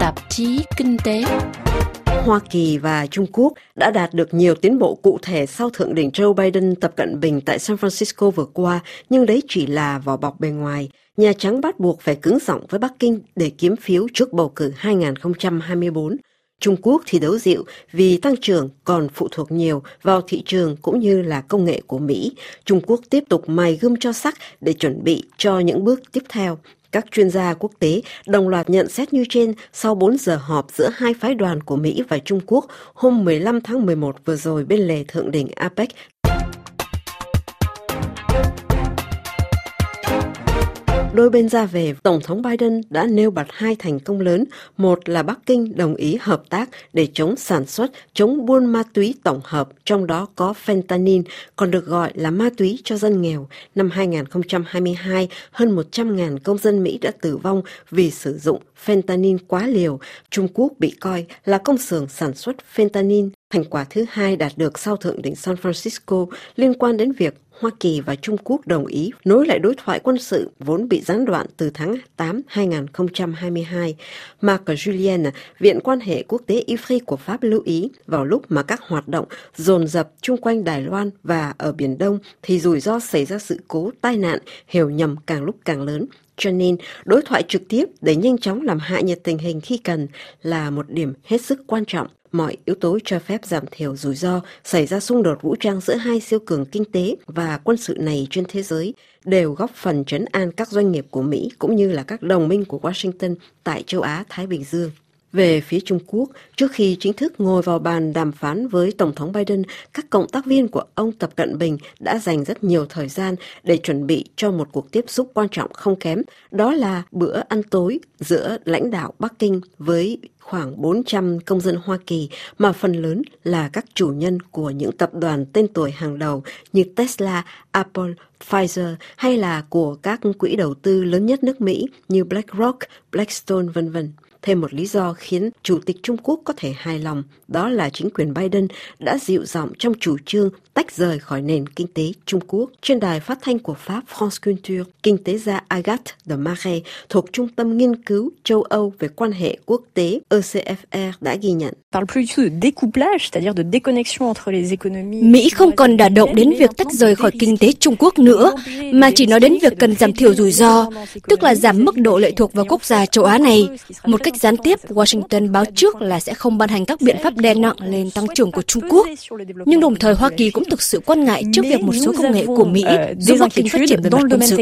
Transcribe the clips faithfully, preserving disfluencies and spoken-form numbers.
tạp chí Kinh tế. Hoa Kỳ và Trung Quốc đã đạt được nhiều tiến bộ cụ thể sau Thượng đỉnh Joe Biden Tập Cận Bình tại San Francisco vừa qua, nhưng đấy chỉ là vỏ bọc bề ngoài. Nhà Trắng bắt buộc phải cứng giọng với Bắc Kinh để kiếm phiếu trước bầu cử hai không hai tư. Trung Quốc thì đấu dịu vì tăng trưởng còn phụ thuộc nhiều vào thị trường cũng như là công nghệ của Mỹ. Trung Quốc tiếp tục mài gươm cho sắc để chuẩn bị cho những bước tiếp theo. Các chuyên gia quốc tế đồng loạt nhận xét như trên sau bốn giờ họp giữa hai phái đoàn của Mỹ và Trung Quốc hôm mười lăm tháng mười một vừa rồi bên lề thượng đỉnh a pếch. Đôi bên ra về, Tổng thống Biden đã nêu bật hai thành công lớn. Một là Bắc Kinh đồng ý hợp tác để chống sản xuất, chống buôn ma túy tổng hợp, trong đó có fentanyl, còn được gọi là ma túy cho dân nghèo. Năm hai không hai hai, hơn một trăm nghìn công dân Mỹ đã tử vong vì sử dụng fentanyl quá liều. Trung Quốc bị coi là công xưởng sản xuất fentanyl. Thành quả thứ hai đạt được sau thượng đỉnh San Francisco liên quan đến việc Hoa Kỳ và Trung Quốc đồng ý nối lại đối thoại quân sự vốn bị gián đoạn từ tháng tám hai không hai hai. Marc Julien, Viện quan hệ quốc tế I F R I của Pháp lưu ý vào lúc mà các hoạt động dồn dập chung quanh Đài Loan và ở Biển Đông thì rủi ro xảy ra sự cố tai nạn, hiểu nhầm càng lúc càng lớn. Cho nên, đối thoại trực tiếp để nhanh chóng làm hạ nhiệt tình hình khi cần là một điểm hết sức quan trọng. Mọi yếu tố cho phép giảm thiểu rủi ro xảy ra xung đột vũ trang giữa hai siêu cường kinh tế và quân sự này trên thế giới đều góp phần trấn an các doanh nghiệp của Mỹ cũng như là các đồng minh của Washington tại châu Á-Thái Bình Dương. Về phía Trung Quốc, trước khi chính thức ngồi vào bàn đàm phán với Tổng thống Biden, các cộng tác viên của ông Tập Cận Bình đã dành rất nhiều thời gian để chuẩn bị cho một cuộc tiếp xúc quan trọng không kém. Đó là bữa ăn tối giữa lãnh đạo Bắc Kinh với khoảng bốn trăm công dân Hoa Kỳ mà phần lớn là các chủ nhân của những tập đoàn tên tuổi hàng đầu như Tesla, Apple, Pfizer hay là của các quỹ đầu tư lớn nhất nước Mỹ như BlackRock, Blackstone vân vân. Thêm một lý do khiến Chủ tịch Trung Quốc có thể hài lòng, đó là chính quyền Biden đã dịu giọng trong chủ trương tách rời khỏi nền kinh tế Trung Quốc. Trên đài phát thanh của Pháp France Culture, kinh tế gia Agathe de Marais thuộc Trung tâm Nghiên cứu châu Âu về quan hệ quốc tế E C F R đã ghi nhận. Mỹ không còn đả động đến việc tách rời khỏi kinh tế Trung Quốc nữa, mà chỉ nói đến việc cần giảm thiểu rủi ro, tức là giảm mức độ lệ thuộc vào quốc gia châu Á này. Một cách gián tiếp, Washington báo trước là sẽ không ban hành các biện pháp đè nặng lên tăng trưởng của Trung Quốc. Nhưng đồng thời Hoa Kỳ cũng thực sự quan ngại trước việc một số công nghệ của Mỹ giúp Bắc Kinh phát triển về mặt quân sự.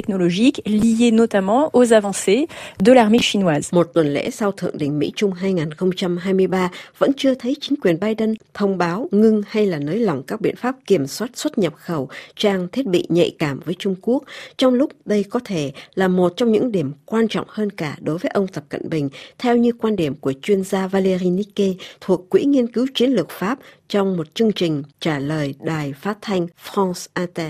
Một tuần lễ sau thượng đỉnh Mỹ-Trung hai không hai ba vẫn chưa thấy chính quyền Biden thông báo ngưng hay là nới lỏng các biện pháp kiểm soát xuất nhập khẩu trang thiết bị nhạy cảm với Trung Quốc, trong lúc đây có thể là một trong những điểm quan trọng hơn cả đối với ông Tập Cận Bình, theo như quan điểm của chuyên gia Valérie Niquet thuộc Quỹ Nghiên cứu Chiến lược Pháp trong một chương trình trả lời đài phát thanh France Inter.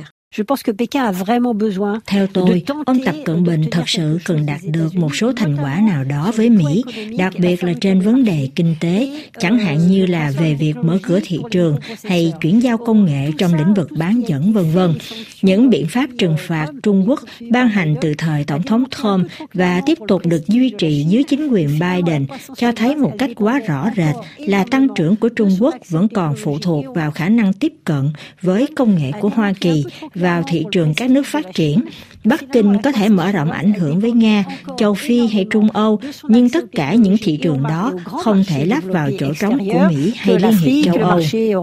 Theo tôi, ông Tập Cận Bình thật sự cần đạt được một số thành quả nào đó với Mỹ, đặc biệt là trên vấn đề kinh tế, chẳng hạn như là về việc mở cửa thị trường hay chuyển giao công nghệ trong lĩnh vực bán dẫn vân vân. Những biện pháp trừng phạt Trung Quốc ban hành từ thời Tổng thống Trump và tiếp tục được duy trì dưới chính quyền Biden cho thấy một cách quá rõ rệt là tăng trưởng của Trung Quốc vẫn còn phụ thuộc vào khả năng tiếp cận với công nghệ của Hoa Kỳ vào thị trường các nước phát triển. Bắc Kinh có thể mở rộng ảnh hưởng với Nga, châu Phi hay Trung Âu, nhưng tất cả những thị trường đó không thể lắp vào chỗ trống của Mỹ hay Liên hiệp châu Âu.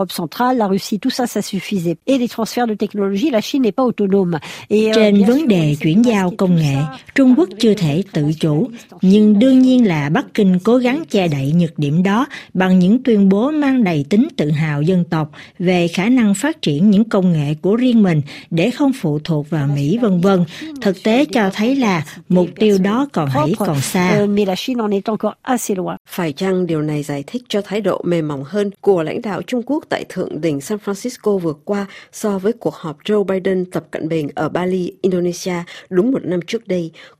Trên vấn đề chuyển giao công nghệ, Trung Quốc chưa thể tự chủ, nhưng đương nhiên là Bắc Kinh cố gắng che đậy nhược điểm đó bằng những tuyên bố mang đầy tính tự hào dân tộc về khả năng phát triển những công nghệ của riêng mình để không phụ thuộc vào Mỹ vân vân. Thực tế cho thấy là mục tiêu đó còn hãy còn xa. Phải chăng điều này giải thích cho thái độ mềm mỏng hơn của lãnh đạo Trung Quốc tại thượng đỉnh San Francisco vừa qua so với cuộc họp Joe Biden Tập Cận Bình ở Bali, Indonesia đúng một năm trước đây?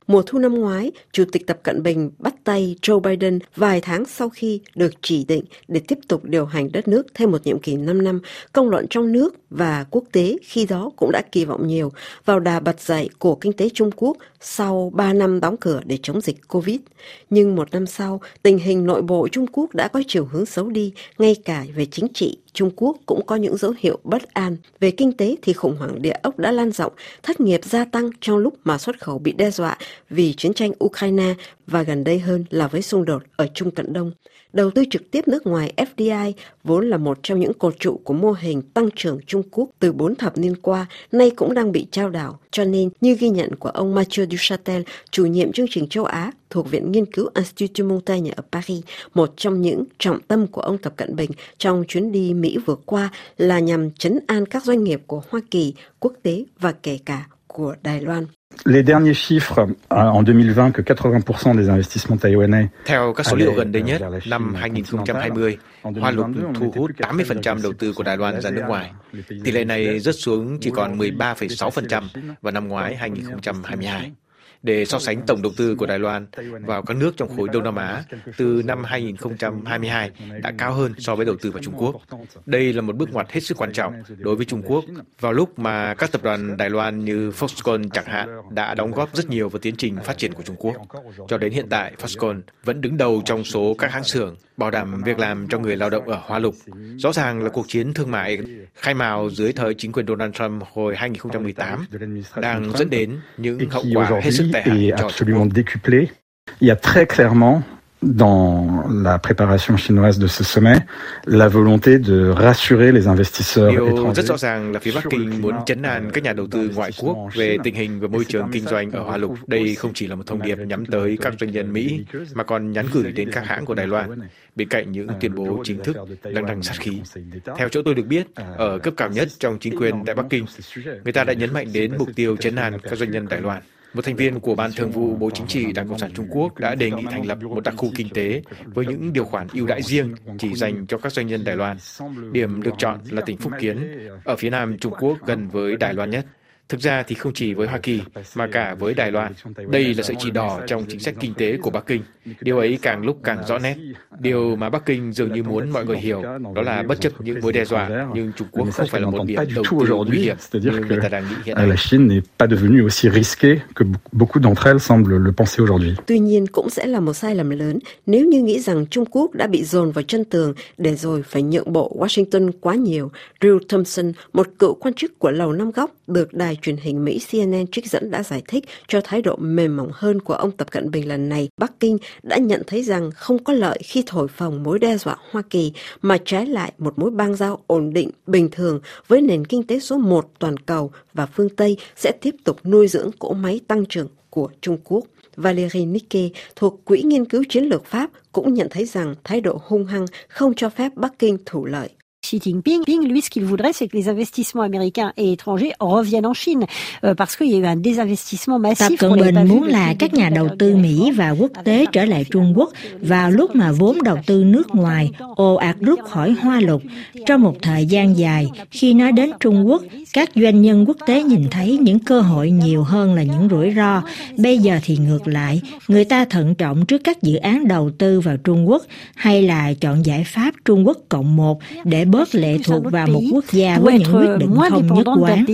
Mùa thu năm ngoái, Chủ tịch Tập Cận Bình bắt tay Joe Biden vài tháng sau khi được chỉ định để tiếp tục điều hành đất nước thêm một nhiệm kỳ năm năm. Công luận trong nước và quốc tế khi đó cũng đã kỳ vọng nhiều vào đà bật dậy của kinh tế Trung Quốc sau ba năm đóng cửa để chống dịch Covid. Nhưng một năm sau, tình hình nội bộ Trung Quốc đã có chiều hướng xấu đi, ngay cả về chính trị. Trung Quốc cũng có những dấu hiệu bất an. Về kinh tế thì khủng hoảng địa ốc đã lan rộng, thất nghiệp gia tăng trong lúc mà xuất khẩu bị đe dọa vì chiến tranh Ukraine và gần đây hơn là với xung đột ở Trung Cận Đông. Đầu tư trực tiếp nước ngoài F D I vốn là một trong những cột trụ của mô hình tăng trưởng Trung Quốc từ bốn thập niên qua, nay cũng đang bị chao đảo. Cho nên, như ghi nhận của ông Mathieu Duchâtel, chủ nhiệm chương trình châu Á thuộc Viện Nghiên cứu Institut Montaigne ở Paris, một trong những trọng tâm của ông Tập Cận Bình trong chuyến đi Mỹ vừa qua là nhằm trấn an các doanh nghiệp của Hoa Kỳ, quốc tế và kể cả của Đài Loan. Les derniers chiffres en deux mille vingt que quatre-vingts pour cent des investissements taïwanais. Theo các số liệu gần đây nhất, năm hai không hai không, Hoa Lục thu hút tám mươi phần trăm đầu tư của Đài Loan ra nước ngoài. Tỷ lệ này rớt xuống chỉ còn mười ba phẩy sáu phần trăm vào năm ngoái hai không hai hai. Để so sánh tổng đầu tư của Đài Loan vào các nước trong khối Đông Nam Á từ năm hai không hai hai đã cao hơn so với đầu tư vào Trung Quốc. Đây là một bước ngoặt hết sức quan trọng đối với Trung Quốc vào lúc mà các tập đoàn Đài Loan như Foxconn chẳng hạn đã đóng góp rất nhiều vào tiến trình phát triển của Trung Quốc. Cho đến hiện tại, Foxconn vẫn đứng đầu trong số các hãng xưởng bảo đảm việc làm cho người lao động ở Hoa Lục. Rõ ràng là cuộc chiến thương mại khai mào dưới thời chính quyền Donald Trump hồi hai không một tám đang dẫn đến những hậu quả hết sức tệ hại cho Trung Quốc. Il y a très clairement dans la préparation chinoise de ce sommet la volonté de rassurer les investisseurs étrangers. Điều rất rõ ràng là phía Bắc Kinh muốn trấn an các nhà đầu tư ngoại quốc về tình hình và môi trường kinh doanh ở Hoa Lục. Đây không chỉ là một thông điệp nhắm tới các doanh nhân Mỹ mà còn nhắn gửi đến các hãng của Đài Loan, bên cạnh những tuyên bố chính thức đằng đằng sát khí. Theo chỗ tôi được biết, ở cấp cao nhất trong chính quyền tại Bắc Kinh, người ta đã nhấn mạnh đến mục tiêu trấn an các doanh nhân Đài Loan. Một thành viên của Ban Thường vụ Bộ Chính trị Đảng Cộng sản Trung Quốc đã đề nghị thành lập một đặc khu kinh tế với những điều khoản ưu đãi riêng chỉ dành cho các doanh nhân Đài Loan. Điểm được chọn là tỉnh Phúc Kiến, ở phía nam Trung Quốc gần với Đài Loan nhất. Thực ra thì không chỉ với Hoa Kỳ mà cả với Đài Loan. Đây là sợi chỉ đỏ trong chính sách kinh tế của Bắc Kinh. Điều ấy càng lúc càng rõ nét. Điều mà Bắc Kinh dường như muốn mọi người hiểu đó là bất chấp những mối đe dọa, nhưng Trung Quốc không phải là một điểm đầu tư nguy hiểm như người ta đang nghĩ hiện nay. La Chine n'est pas devenue aussi risquée que beaucoup d'entre elles semblent le penser aujourd'hui. Tuy nhiên cũng sẽ là một sai lầm lớn nếu như nghĩ rằng Trung Quốc đã bị dồn vào chân tường để rồi phải nhượng bộ Washington quá nhiều. Drew Thompson, một cựu quan chức của Lầu Năm Góc, được đài truyền hình Mỹ C N N trích dẫn đã giải thích cho thái độ mềm mỏng hơn của ông Tập Cận Bình lần này. Bắc Kinh đã nhận thấy rằng không có lợi khi thổi phồng mối đe dọa Hoa Kỳ, mà trái lại một mối bang giao ổn định, bình thường với nền kinh tế số một toàn cầu và phương Tây sẽ tiếp tục nuôi dưỡng cỗ máy tăng trưởng của Trung Quốc. Valérie Nicke thuộc Quỹ Nghiên cứu Chiến lược Pháp cũng nhận thấy rằng thái độ hung hăng không cho phép Bắc Kinh thủ lợi. Xi Jinping, lui, ce qu'il voudrait, c'est que les investissements américains et étrangers reviennent en Chine, euh, parce qu'il y a eu un désinvestissement massif. Tập Cận Bình muốn là các nhà đầu tư Mỹ và quốc tế trở lại Trung Quốc vào lúc mà vốn đầu tư nước ngoài ồ ạt rút khỏi Hoa Lục. Trong một thời gian dài, khi nói đến Trung Quốc, các doanh nhân quốc tế nhìn thấy những cơ hội nhiều hơn là những rủi ro. Bây giờ thì ngược lại, người ta thận trọng trước các dự án đầu tư vào Trung Quốc, hay là chọn giải pháp Trung Quốc cộng một để bớt lệ thuộc vào một quốc gia với những quyết định không nhất quán.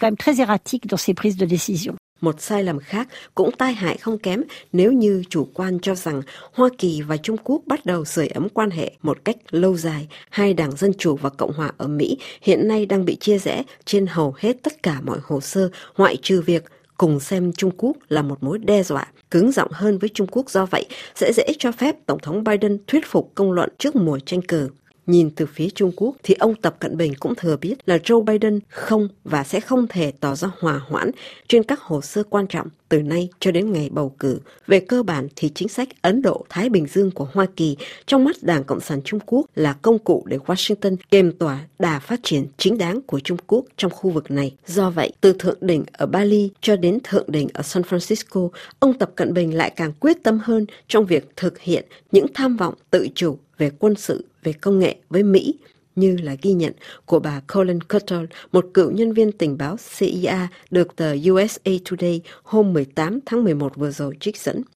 Một sai lầm khác cũng tai hại không kém nếu như chủ quan cho rằng Hoa Kỳ và Trung Quốc bắt đầu sưởi ấm quan hệ một cách lâu dài. Hai đảng Dân Chủ và Cộng Hòa ở Mỹ hiện nay đang bị chia rẽ trên hầu hết tất cả mọi hồ sơ, ngoại trừ việc cùng xem Trung Quốc là một mối đe dọa cứng rộng hơn với Trung Quốc. Do vậy, sẽ dễ cho phép Tổng thống Biden thuyết phục công luận trước mùa tranh cử. Nhìn từ phía Trung Quốc thì ông Tập Cận Bình cũng thừa biết là Joe Biden không và sẽ không thể tỏ ra hòa hoãn trên các hồ sơ quan trọng từ nay cho đến ngày bầu cử. Về cơ bản thì chính sách Ấn Độ-Thái Bình Dương của Hoa Kỳ trong mắt Đảng Cộng sản Trung Quốc là công cụ để Washington kiềm tỏa đà phát triển chính đáng của Trung Quốc trong khu vực này. Do vậy, từ thượng đỉnh ở Bali cho đến thượng đỉnh ở San Francisco, ông Tập Cận Bình lại càng quyết tâm hơn trong việc thực hiện những tham vọng tự chủ về quân sự, về công nghệ với Mỹ. như là ghi nhận của bà Colin Cottle, một cựu nhân viên tình báo C I A được tờ U S A Today hôm mười tám tháng mười một vừa rồi trích dẫn.